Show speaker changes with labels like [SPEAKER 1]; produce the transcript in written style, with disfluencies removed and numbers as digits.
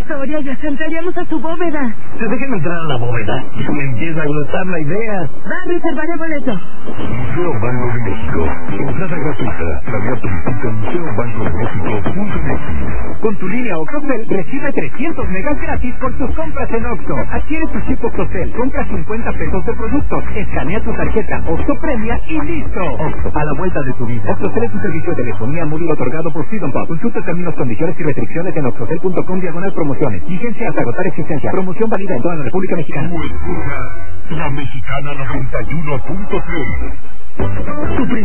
[SPEAKER 1] Soria, ya entraríamos a su bóveda.
[SPEAKER 2] Déjenme entrar a la bóveda. Me empieza a gustar la idea.
[SPEAKER 1] Va a reservar el boleto.
[SPEAKER 3] Museo Banco de México. Entrada gratuita. La visita museobancodemexico.mx.
[SPEAKER 4] Con tu línea Octocel, recibe 300 megas gratis por tus compras en Oxxo. Adquiere tu chip Octocel, compra 50 pesos de productos, escanea tu tarjeta Oxxo Premia y listo. Oxxo, a la vuelta de tu vida. Octocel es un servicio de telefonía móvil otorgado por Freedom Pop. Consulta términos, condiciones y restricciones en oxxocel.com/promociones. Vigencia hasta agotar existencia. Promoción válida en toda la República Mexicana.
[SPEAKER 3] La Mexicana 91.3.